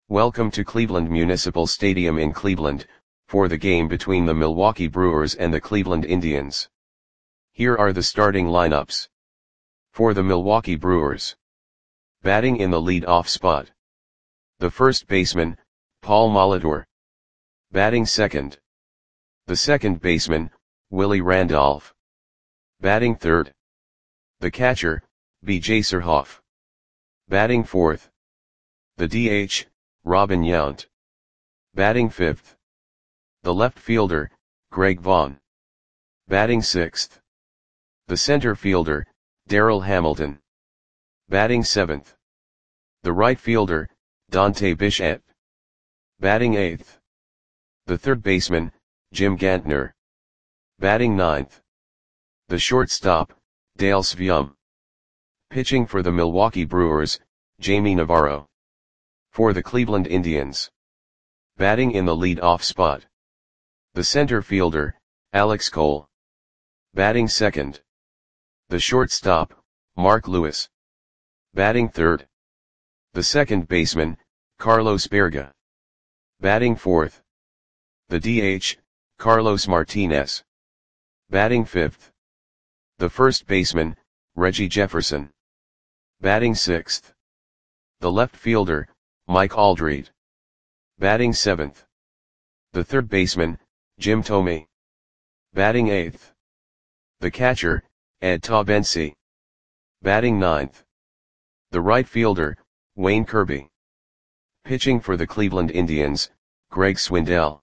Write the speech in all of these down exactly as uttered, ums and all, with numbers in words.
Welcome to Cleveland Municipal Stadium in Cleveland, for the game between the Milwaukee Brewers and the Cleveland Indians. Here are the starting lineups. For the Milwaukee Brewers. Batting in the lead-off spot. The first baseman, Paul Molitor. Batting second. The second baseman, Willie Randolph. Batting third. The catcher, B J Surhoff. Batting fourth. The D H, Robin Yount. Batting fifth. The left fielder, Greg Vaughn. Batting sixth. The center fielder, Darryl Hamilton. Batting seventh. The right fielder, Dante Bichette. Batting eighth. The third baseman, Jim Gantner. Batting ninth. The shortstop, Dale Sveum. Pitching for the Milwaukee Brewers, Jamie Navarro. For the Cleveland Indians. Batting in the lead-off spot. The center fielder, Alex Cole. Batting second. The shortstop, Mark Lewis. Batting third. The second baseman, Carlos Berga. Batting fourth. The D H, Carlos Martinez. Batting fifth. The first baseman, Reggie Jefferson. Batting sixth. The left fielder, Mike Aldrete. Batting seventh. The third baseman, Jim Thome. Batting eighth. The catcher, Ed Taubensi. Batting ninth. The right fielder, Wayne Kirby. Pitching for the Cleveland Indians, Greg Swindell.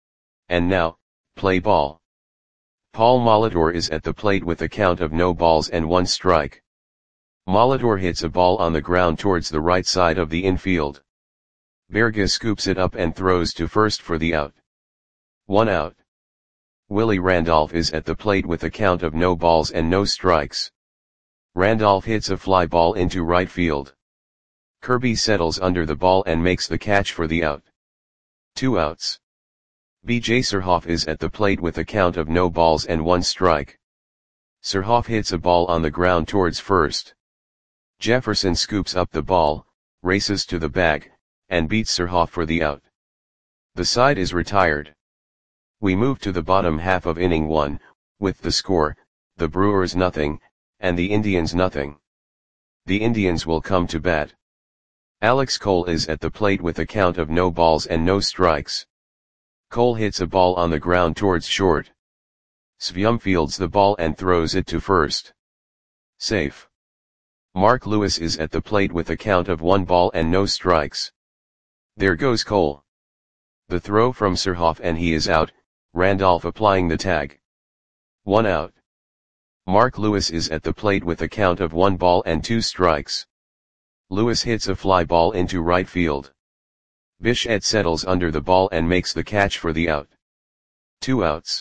And now, play ball. Paul Molitor is at the plate with a count of no balls and one strike. Molitor hits a ball on the ground towards the right side of the infield. Berga scoops it up and throws to first for the out. One out. Willie Randolph is at the plate with a count of no balls and no strikes. Randolph hits a fly ball into right field. Kirby settles under the ball and makes the catch for the out. Two outs. B J Surhoff is at the plate with a count of no balls and one strike. Surhoff hits a ball on the ground towards first. Jefferson scoops up the ball, races to the bag, and beats Surhoff for the out. The side is retired. We move to the bottom half of inning one, with the score, the Brewers nothing, and the Indians nothing. The Indians will come to bat. Alex Cole is at the plate with a count of no balls and no strikes. Cole hits a ball on the ground towards short. Sveum fields the ball and throws it to first. Safe. Mark Lewis is at the plate with a count of one ball and no strikes. There goes Cole. The throw from Surhoff and he is out, Randolph applying the tag. One out. Mark Lewis is at the plate with a count of one ball and two strikes. Lewis hits a fly ball into right field. Bichette settles under the ball and makes the catch for the out. Two outs.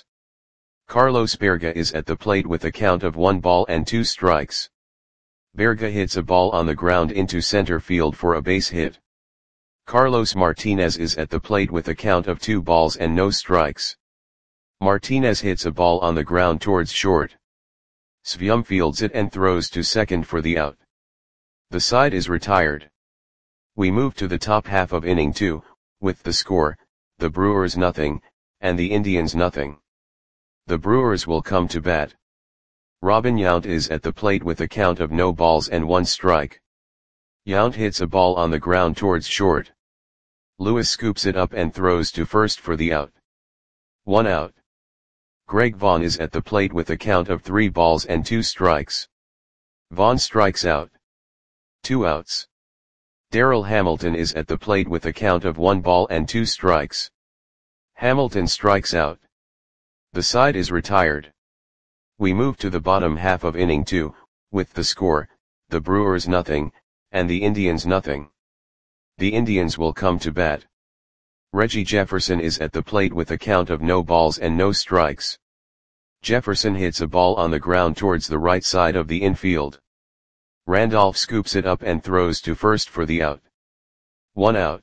Carlos Berga is at the plate with a count of one ball and two strikes. Berga hits a ball on the ground into center field for a base hit. Carlos Martinez is at the plate with a count of two balls and no strikes. Martinez hits a ball on the ground towards short. Sveum fields it and throws to second for the out. The side is retired. We move to the top half of inning two, with the score, the Brewers nothing, and the Indians nothing. The Brewers will come to bat. Robin Yount is at the plate with a count of no balls and one strike. Yount hits a ball on the ground towards short. Lewis scoops it up and throws to first for the out. One out. Greg Vaughn is at the plate with a count of three balls and two strikes. Vaughn strikes out. Two outs. Darryl Hamilton is at the plate with a count of one ball and two strikes. Hamilton strikes out. The side is retired. We move to the bottom half of inning two, with the score, the Brewers nothing, and the Indians nothing. The Indians will come to bat. Reggie Jefferson is at the plate with a count of no balls and no strikes. Jefferson hits a ball on the ground towards the right side of the infield. Randolph scoops it up and throws to first for the out. One out.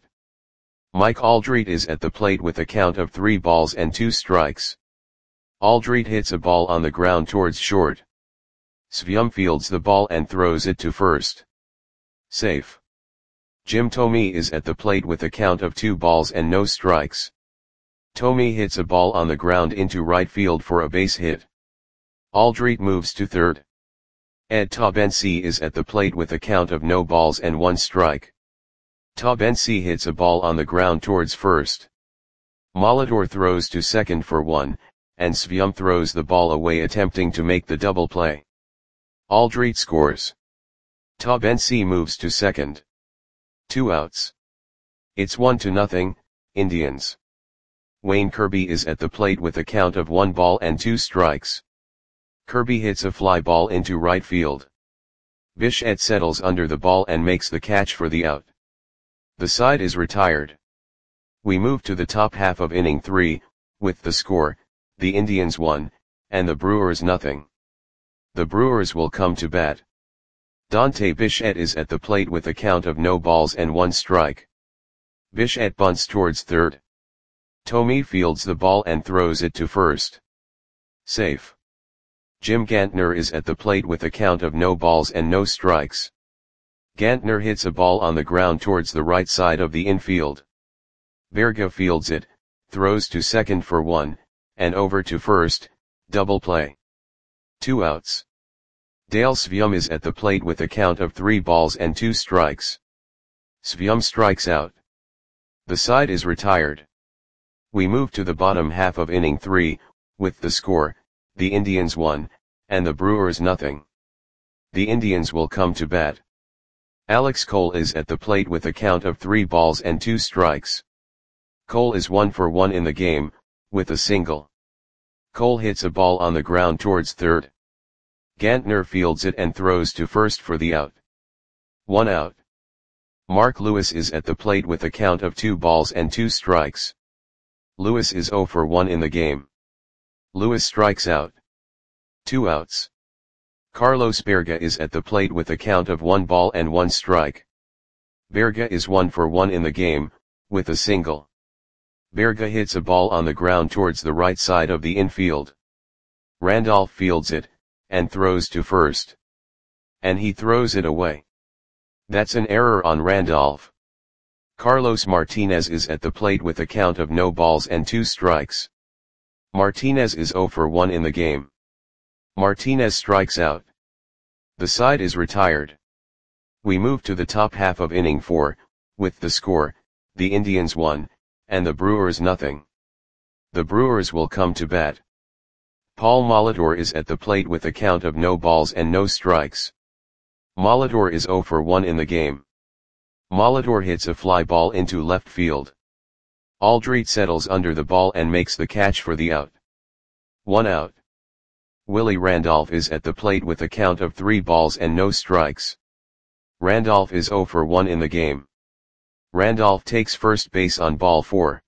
Mike Aldrete is at the plate with a count of three balls and two strikes. Aldrete hits a ball on the ground towards short. Sveum fields the ball and throws it to first. Safe. Jim Thome is at the plate with a count of two balls and no strikes. Thome hits a ball on the ground into right field for a base hit. Aldrit moves to third. Ed Tabensi is at the plate with a count of no balls and one strike. Tabensi hits a ball on the ground towards first. Molitor throws to second for one, and Svyum throws the ball away attempting to make the double play. Aldrit scores. Tabensi moves to second. Two outs. It's one to nothing, Indians. Wayne Kirby is at the plate with a count of one ball and two strikes. Kirby hits a fly ball into right field. Bichette settles under the ball and makes the catch for the out. The side is retired. We move to the top half of inning three, with the score, the Indians one, and the Brewers nothing. The Brewers will come to bat. Dante Bichette is at the plate with a count of no balls and one strike. Bichette bunts towards third. Thome fields the ball and throws it to first. Safe. Jim Gantner is at the plate with a count of no balls and no strikes. Gantner hits a ball on the ground towards the right side of the infield. Berga fields it, throws to second for one, and over to first, double play. Two outs. Dale Svyum is at the plate with a count of three balls and two strikes. Svyum strikes out. The side is retired. We move to the bottom half of inning three, with the score, the Indians one, and the Brewers nothing. The Indians will come to bat. Alex Cole is at the plate with a count of three balls and two strikes. Cole is one for one in the game, with a single. Cole hits a ball on the ground towards third. Gantner fields it and throws to first for the out. One out. Mark Lewis is at the plate with a count of two balls and two strikes. Lewis is zero for one in the game. Lewis strikes out. Two outs. Carlos Berga is at the plate with a count of one ball and one strike. Berga is one for one in the game, with a single. Berga hits a ball on the ground towards the right side of the infield. Randolph fields it, and throws to first. And he throws it away. That's an error on Randolph. Carlos Martinez is at the plate with a count of no balls and two strikes. Martinez is zero for one in the game. Martinez strikes out. The side is retired. We move to the top half of inning four, with the score, the Indians one, and the Brewers nothing. The Brewers will come to bat. Paul Molitor is at the plate with a count of no balls and no strikes. Molitor is zero for one in the game. Molitor hits a fly ball into left field. Aldrit settles under the ball and makes the catch for the out. One out. Willie Randolph is at the plate with a count of three balls and no strikes. Randolph is zero for one in the game. Randolph takes first base on ball four.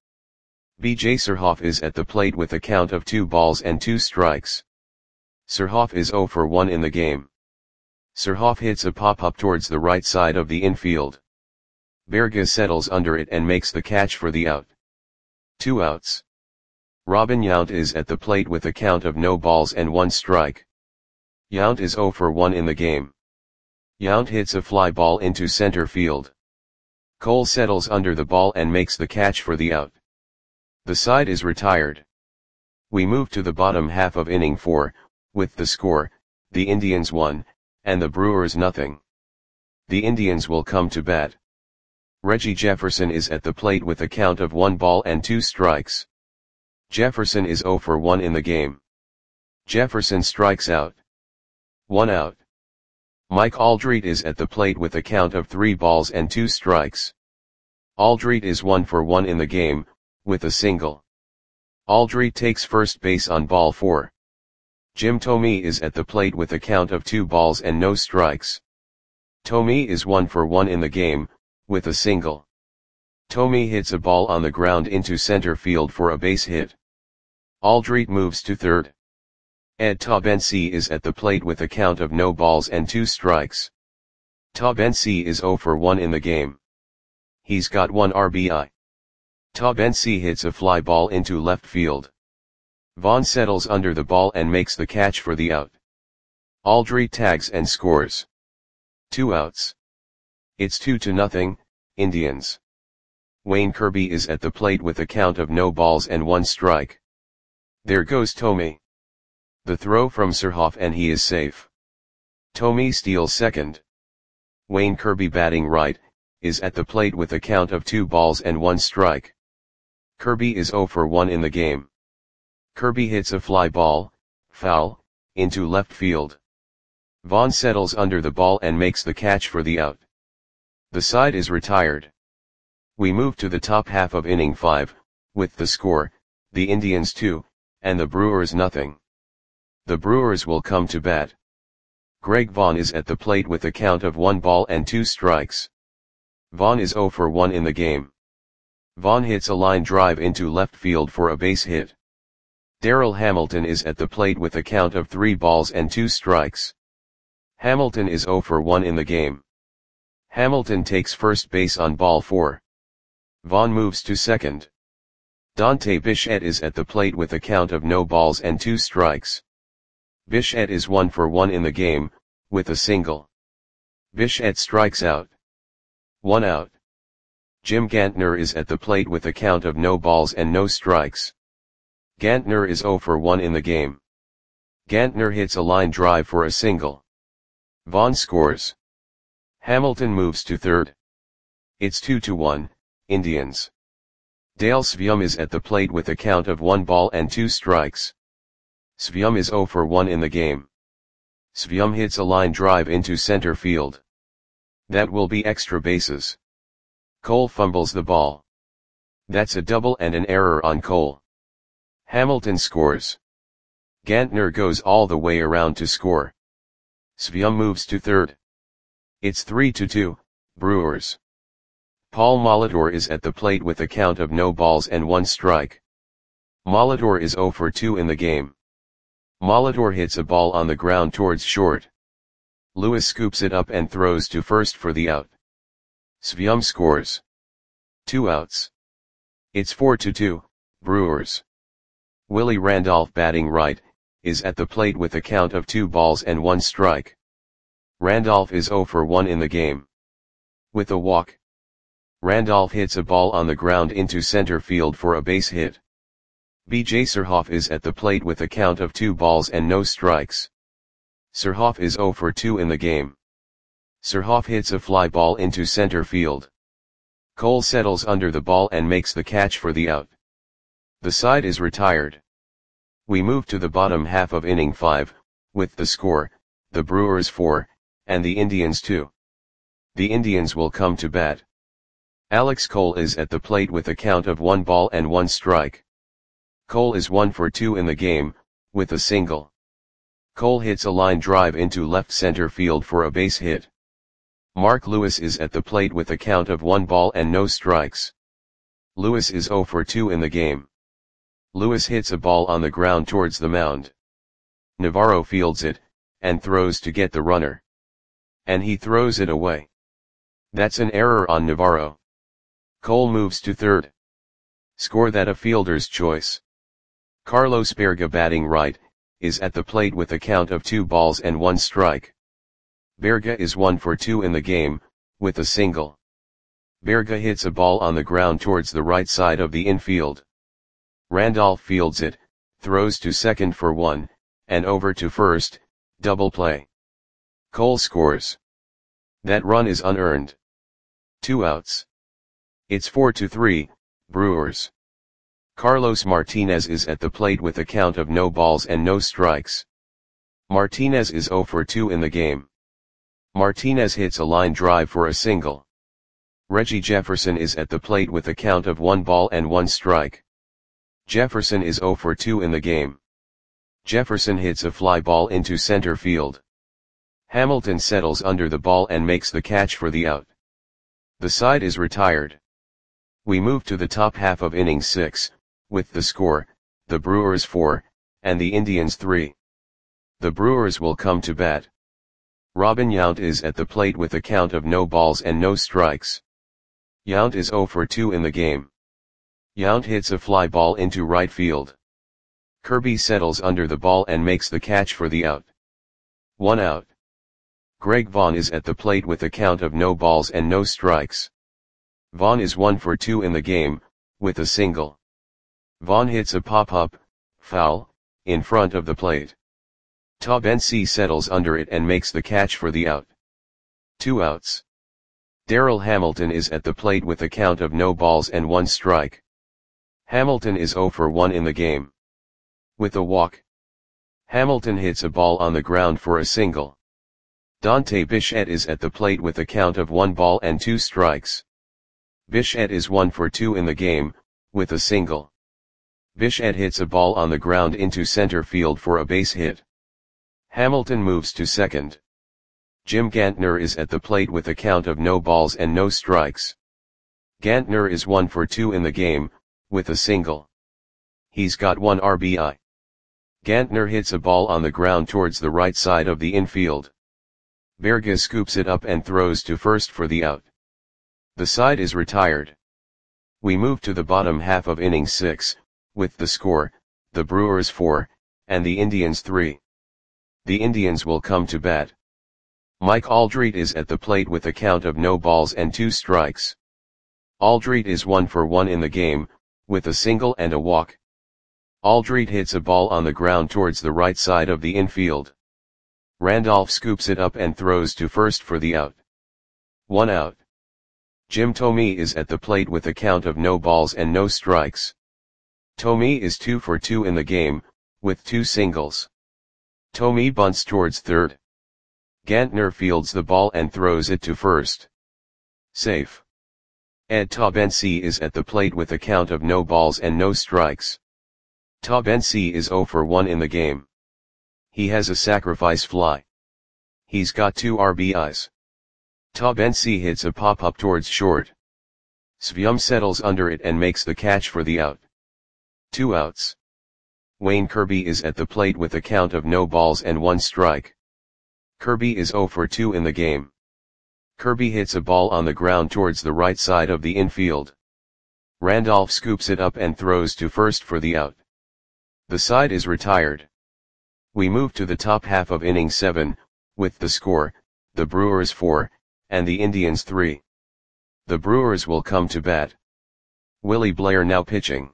B J Surhoff is at the plate with a count of two balls and two strikes. Surhoff is zero for one in the game. Surhoff hits a pop-up towards the right side of the infield. Berga settles under it and makes the catch for the out. Two outs. Robin Yount is at the plate with a count of no balls and one strike. Yount is zero for one in the game. Yount hits a fly ball into center field. Cole settles under the ball and makes the catch for the out. The side is retired. We move to the bottom half of inning four, with the score, the Indians one, and the Brewers nothing. The Indians will come to bat. Reggie Jefferson is at the plate with a count of one ball and two strikes. Jefferson is zero for one in the game. Jefferson strikes out. One out. Mike Aldrit is at the plate with a count of three balls and two strikes. Aldrit is one for one in the game, with a single. Aldrit takes first base on ball four. Jim Thome is at the plate with a count of two balls and no strikes. Thome is one for one in the game, with a single. Thome hits a ball on the ground into center field for a base hit. Aldrit moves to third. Ed Tabensi is at the plate with a count of no balls and two strikes. Tabensi is zero for one in the game. He's got one R B I. Tabensi hits a fly ball into left field. Vaughn settles under the ball and makes the catch for the out. Aldrit tags and scores. Two outs. It's two to nothing, Indians. Wayne Kirby is at the plate with a count of no balls and one strike. There goes Tommy. The throw from Surhoff and he is safe. Tommy steals second. Wayne Kirby batting right, is at the plate with a count of two balls and one strike. Kirby is zero for one in the game. Kirby hits a fly ball, foul, into left field. Vaughn settles under the ball and makes the catch for the out. The side is retired. We move to the top half of inning five, with the score, the Indians two, and the Brewers nothing. The Brewers will come to bat. Greg Vaughn is at the plate with a count of one ball and two strikes. Vaughn is zero for one in the game. Vaughn hits a line drive into left field for a base hit. Darryl Hamilton is at the plate with a count of three balls and two strikes. Hamilton is zero for one in the game. Hamilton takes first base on ball four. Vaughn moves to second. Dante Bichette is at the plate with a count of no balls and two strikes. Bichette is one for one in the game, with a single. Bichette strikes out. One out. Jim Gantner is at the plate with a count of no balls and no strikes. Gantner is zero for one in the game. Gantner hits a line drive for a single. Vaughn scores. Hamilton moves to third. It's two to one, Indians. Dale Svium is at the plate with a count of one ball and two strikes. Svium is zero for one in the game. Svium hits a line drive into center field. That will be extra bases. Cole fumbles the ball. That's a double and an error on Cole. Hamilton scores. Gantner goes all the way around to score. Svium moves to third. It's three to two, Brewers. Paul Molitor is at the plate with a count of no balls and one strike. Molitor is zero for two in the game. Molitor hits a ball on the ground towards short. Lewis scoops it up and throws to first for the out. Svium scores. Two outs. It's four to two, Brewers. Willie Randolph batting right, is at the plate with a count of two balls and one strike. Randolph is zero for one in the game. With a walk. Randolph hits a ball on the ground into center field for a base hit. B J Surhoff is at the plate with a count of two balls and no strikes. Surhoff is zero for two in the game. Surhoff hits a fly ball into center field. Cole settles under the ball and makes the catch for the out. The side is retired. We move to the bottom half of inning five, with the score, the Brewers four, and the Indians two. The Indians will come to bat. Alex Cole is at the plate with a count of one ball and one strike. Cole is one for two in the game, with a single. Cole hits a line drive into left center field for a base hit. Mark Lewis is at the plate with a count of one ball and no strikes. Lewis is zero for two in the game. Lewis hits a ball on the ground towards the mound. Navarro fields it, and throws to get the runner. And he throws it away. That's an error on Navarro. Cole moves to third. Score that a fielder's choice. Carlos Berga batting right, is at the plate with a count of two balls and one strike. Berga is one for two in the game, with a single. Berga hits a ball on the ground towards the right side of the infield. Randolph fields it, throws to second for one, and over to first, double play. Cole scores. That run is unearned. Two outs. It's four to three, Brewers. Carlos Martinez is at the plate with a count of no balls and no strikes. Martinez is zero for two in the game. Martinez hits a line drive for a single. Reggie Jefferson is at the plate with a count of one ball and one strike. Jefferson is zero for two in the game. Jefferson hits a fly ball into center field. Hamilton settles under the ball and makes the catch for the out. The side is retired. We move to the top half of inning six, with the score, the Brewers four, and the Indians three. The Brewers will come to bat. Robin Yount is at the plate with a count of no balls and no strikes. Yount is zero for two in the game. Yount hits a fly ball into right field. Kirby settles under the ball and makes the catch for the out. One out. Greg Vaughn is at the plate with a count of no balls and no strikes. Vaughn is one for two in the game, with a single. Vaughn hits a pop-up, foul, in front of the plate. Ta Ben-si settles under it and makes the catch for the out. Two outs. Darryl Hamilton is at the plate with a count of no balls and one strike. Hamilton is zero for one in the game. With a walk, Hamilton hits a ball on the ground for a single. Dante Bichette is at the plate with a count of one ball and two strikes. Bichette is one for two in the game, with a single. Bichette hits a ball on the ground into center field for a base hit. Hamilton moves to second. Jim Gantner is at the plate with a count of no balls and no strikes. Gantner is one for two in the game, with a single. He's got one R B I. Gantner hits a ball on the ground towards the right side of the infield. Berge scoops it up and throws to first for the out. The side is retired. We move to the bottom half of inning six, with the score, the Brewers four, and the Indians three. The Indians will come to bat. Mike Aldrete is at the plate with a count of no balls and two strikes. Aldrete is one for one in the game, with a single and a walk. Aldrete hits a ball on the ground towards the right side of the infield. Randolph scoops it up and throws to first for the out. One out. Jim Thome is at the plate with a count of no balls and no strikes. Thome is two for two in the game, with two singles. Thome bunts towards third. Gantner fields the ball and throws it to first. Safe. Ed Ta Ben-si is at the plate with a count of no balls and no strikes. Ta Ben-si is zero for one in the game. He has a sacrifice fly. He's got two R B Is. Ta Ben-si hits a pop-up towards short. Svyum settles under it and makes the catch for the out. Two outs. Wayne Kirby is at the plate with a count of no balls and one strike. Kirby is zero for two in the game. Kirby hits a ball on the ground towards the right side of the infield. Randolph scoops it up and throws to first for the out. The side is retired. We move to the top half of inning seven, with the score, the Brewers four, and the Indians three. The Brewers will come to bat. Willie Blair now pitching.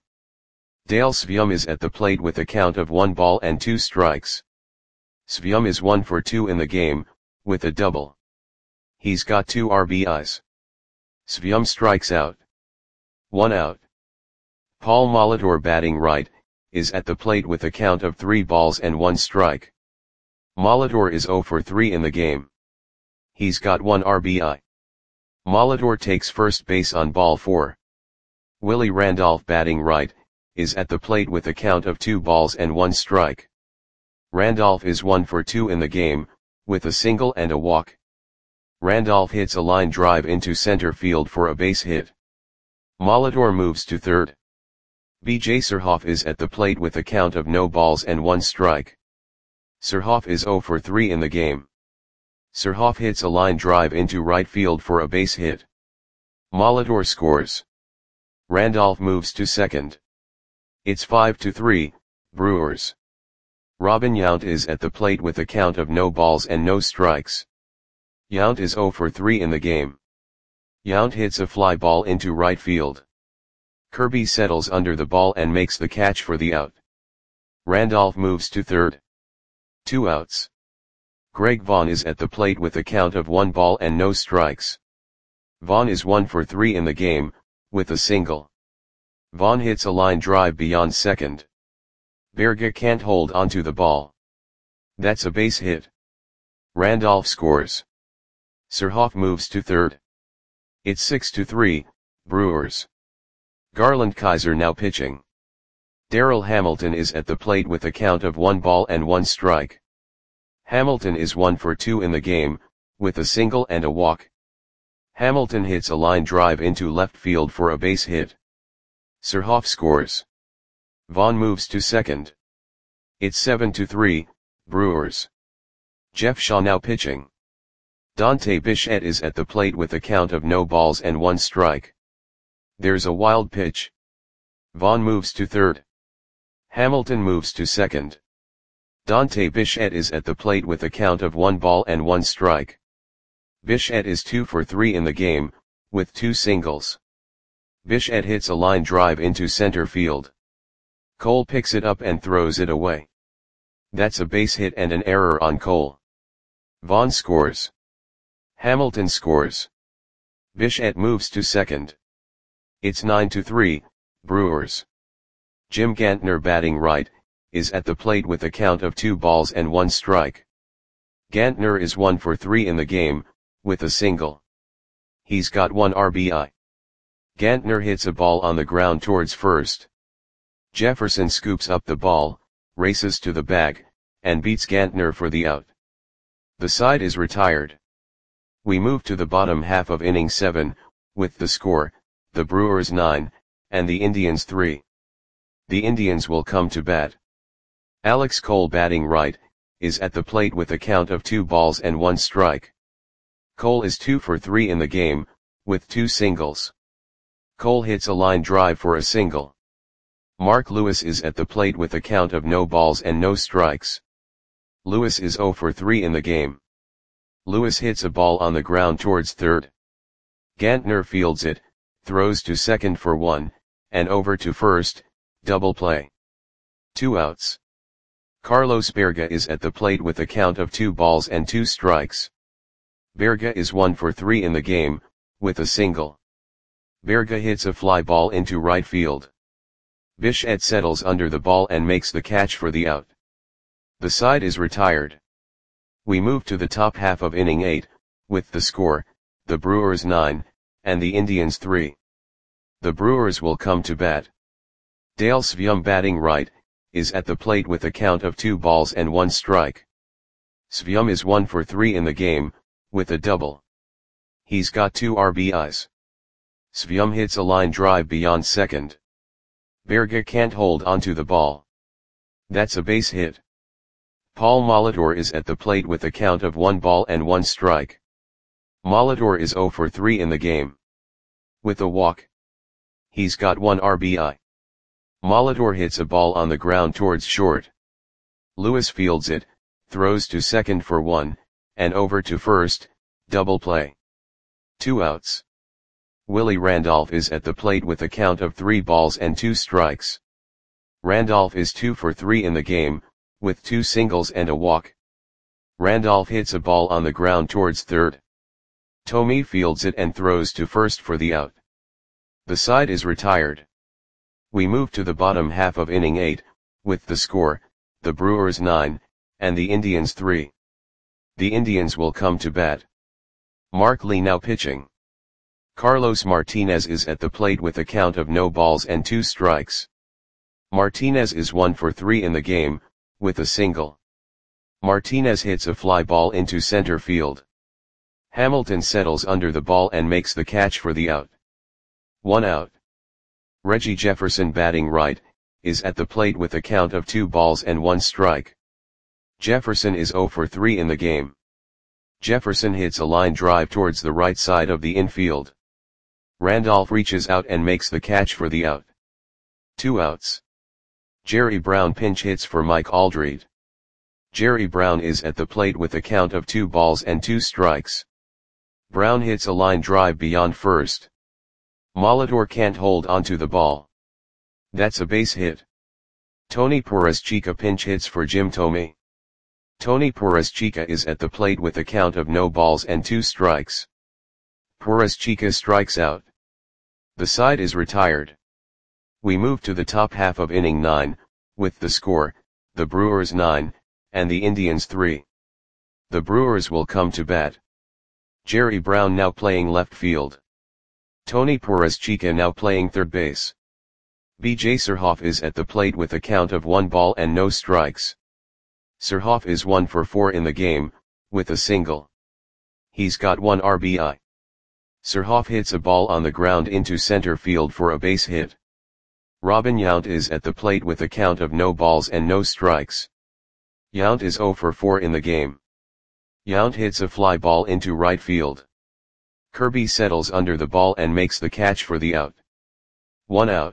Dale Svyum is at the plate with a count of one ball and two strikes. Svyum is one for two in the game, with a double. He's got two R B Is. Svyum strikes out. One out. Paul Molitor, batting right, is at the plate with a count of three balls and one strike. Molitor is zero for three in the game. He's got one R B I. Molitor takes first base on ball four. Willie Randolph, batting right, is at the plate with a count of two balls and one strike. Randolph is one for two in the game, with a single and a walk. Randolph hits a line drive into center field for a base hit. Molitor moves to third. B J Surhoff is at the plate with a count of no balls and one strike. Surhoff is zero for three in the game. Surhoff hits a line drive into right field for a base hit. Molitor scores. Randolph moves to second. It's five to three, Brewers. Robin Yount is at the plate with a count of no balls and no strikes. Yount is zero for three in the game. Yount hits a fly ball into right field. Kirby settles under the ball and makes the catch for the out. Randolph moves to third. Two outs. Greg Vaughn is at the plate with a count of one ball and no strikes. Vaughn is one for three in the game, with a single. Vaughn hits a line drive beyond second. Berge can't hold onto the ball. That's a base hit. Randolph scores. Surhoff moves to third. It's six to three, Brewers. Garland Kaiser now pitching. Darryl Hamilton is at the plate with a count of one ball and one strike. Hamilton is one for two in the game, with a single and a walk. Hamilton hits a line drive into left field for a base hit. Surhoff scores. Vaughn moves to second. It's seven to three, Brewers. Jeff Shaw now pitching. Dante Bichette is at the plate with a count of no balls and one strike. There's a wild pitch. Vaughn moves to third. Hamilton moves to second. Dante Bichette is at the plate with a count of one ball and one strike. Bichette is two for three in the game, with two singles. Bichette hits a line drive into center field. Cole picks it up and throws it away. That's a base hit and an error on Cole. Vaughn scores. Hamilton scores. Bichette moves to second. It's nine to three, Brewers. Jim Gantner, batting right, is at the plate with a count of two balls and one strike. Gantner is one for three in the game, with a single. He's got one R B I. Gantner hits a ball on the ground towards first. Jefferson scoops up the ball, races to the bag, and beats Gantner for the out. The side is retired. We move to the bottom half of inning seven, with the score, the Brewers nine, and the Indians three. The Indians will come to bat. Alex Cole, batting right, is at the plate with a count of two balls and one strike. Cole is two for three in the game, with two singles. Cole hits a line drive for a single. Mark Lewis is at the plate with a count of no balls and no strikes. Lewis is zero for three in the game. Lewis hits a ball on the ground towards third. Gantner fields it, throws to second for one, and over to first, double play. Two outs. Carlos Berga is at the plate with a count of two balls and two strikes. Berga is one for three in the game, with a single. Berga hits a fly ball into right field. Bichette settles under the ball and makes the catch for the out. The side is retired. We move to the top half of inning eight, with the score, the Brewers nine, and the Indians three. The Brewers will come to bat. Dale Svium, batting right, is at the plate with a count of two balls and one strike. Svium is one for three in the game, with a double. He's got two R B Is. Svium hits a line drive beyond second. Berga can't hold onto the ball. That's a base hit. Paul Molitor is at the plate with a count of one ball and one strike. Molitor is zero for three in the game. With a walk. He's got one R B I. Molitor hits a ball on the ground towards short. Lewis fields it, throws to second for one, and over to first, double play. Two outs. Willie Randolph is at the plate with a count of three balls and two strikes. Randolph is two for three in the game, with two singles and a walk. Randolph hits a ball on the ground towards third. Tomey fields it and throws to first for the out. The side is retired. We move to the bottom half of inning eight, with the score, the Brewers nine, and the Indians three. The Indians will come to bat. Mark Lee now pitching. Carlos Martinez is at the plate with a count of no balls and two strikes. Martinez is one for three in the game, with a single. Martinez hits a fly ball into center field. Hamilton settles under the ball and makes the catch for the out. One out. Reggie Jefferson, batting right, is at the plate with a count of two balls and one strike. Jefferson is zero for three in the game. Jefferson hits a line drive towards the right side of the infield. Randolph reaches out and makes the catch for the out. Two outs. Jerry Brown pinch hits for Mike Aldred. Jerry Brown is at the plate with a count of two balls and two strikes. Brown hits a line drive beyond first. Molitor can't hold onto the ball. That's a base hit. Tony Perez-Chica pinch hits for Jim Thome. Tony Perez-Chica is at the plate with a count of no balls and two strikes. Perez-Chica strikes out. The side is retired. We move to the top half of inning nine, with the score, the Brewers nine, and the Indians three. The Brewers will come to bat. Jerry Brown now playing left field. Tony Perez-Chica now playing third base. B J Surhoff is at the plate with a count of one ball and no strikes. Surhoff is one for four in the game, with a single. He's got one R B I. Surhoff hits a ball on the ground into center field for a base hit. Robin Yount is at the plate with a count of no balls and no strikes. Yount is zero for four in the game. Yount hits a fly ball into right field. Kirby settles under the ball and makes the catch for the out. One out.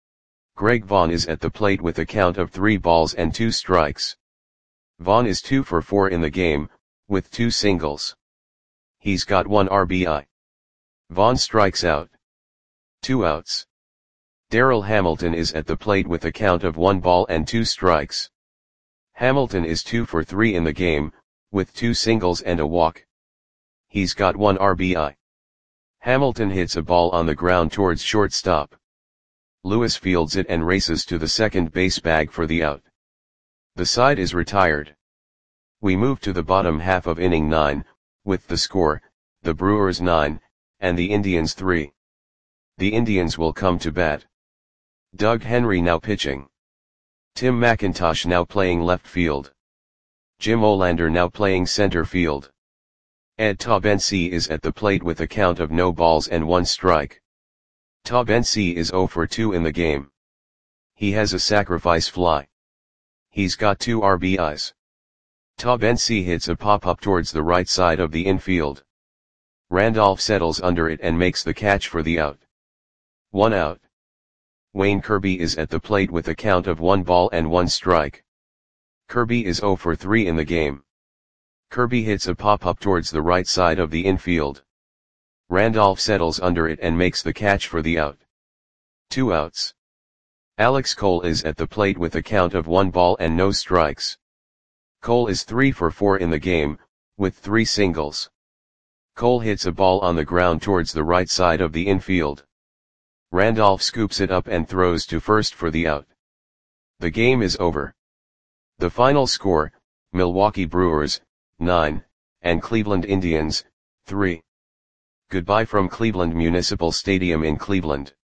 Greg Vaughn is at the plate with a count of three balls and two strikes. Vaughn is two for four in the game, with two singles. He's got one R B I. Vaughn strikes out. Two outs. Darryl Hamilton is at the plate with a count of one ball and two strikes. Hamilton is two for three in the game, with two singles and a walk. He's got one R B I. Hamilton hits a ball on the ground towards shortstop. Lewis fields it and races to the second base bag for the out. The side is retired. We move to the bottom half of inning nine, with the score, the Brewers nine, and the Indians three. The Indians will come to bat. Doug Henry now pitching. Tim McIntosh now playing left field. Jim Olander now playing center field. Ed Taubensee is at the plate with a count of no balls and one strike. Taubensee is zero for two in the game. He has a sacrifice fly. He's got two R B Is. Taubensee hits a pop-up towards the right side of the infield. Randolph settles under it and makes the catch for the out. One out. Wayne Kirby is at the plate with a count of one ball and one strike. Kirby is zero for three in the game. Kirby hits a pop-up towards the right side of the infield. Randolph settles under it and makes the catch for the out. Two outs. Alex Cole is at the plate with a count of one ball and no strikes. Cole is three for four in the game, with three singles. Cole hits a ball on the ground towards the right side of the infield. Randolph scoops it up and throws to first for the out. The game is over. The final score, Milwaukee Brewers, nine, and Cleveland Indians, three. Goodbye from Cleveland Municipal Stadium in Cleveland.